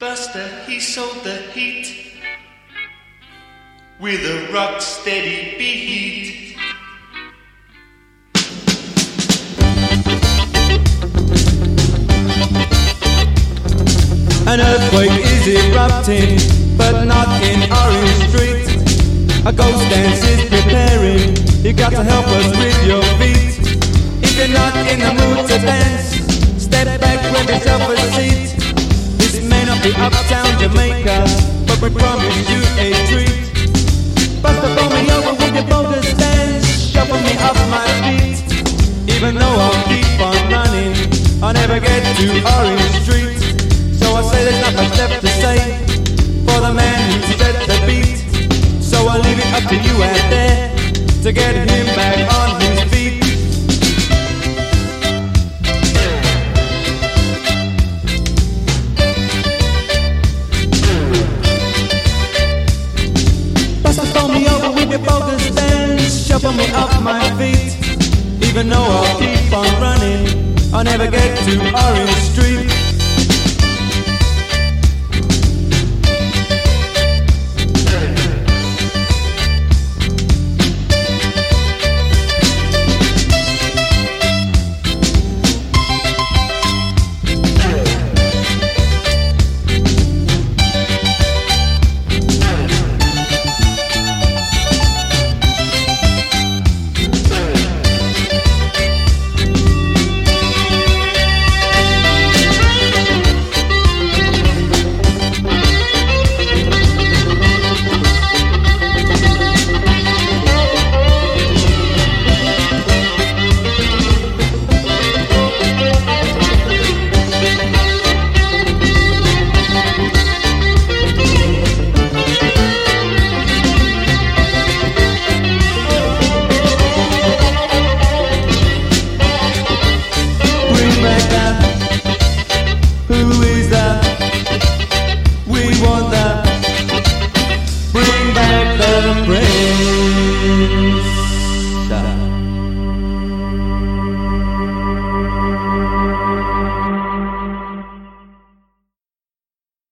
Buster, he sold the heat with a rock steady beat. An earthquake is erupting, but not in Orange Street. A ghost dance is preparing, you got to help us with your feet. If you're not in the mood to dance, step back, grab yourself a seat. This may not be uptown Jamaica, but we promise you a treat. Buster, pull me over with your bogus dance, shuffle me off my feet. Even though I'll keep on running, I'll never get to Orange Street. So I say there's not much left to say for the man who set the beat. So I'll leave it up to you out there to get him back on his feet. Buster, throw me over with your bogus dance, shuffle me off my feet. Even though I'll keep on running, I'll never get to Orange Street.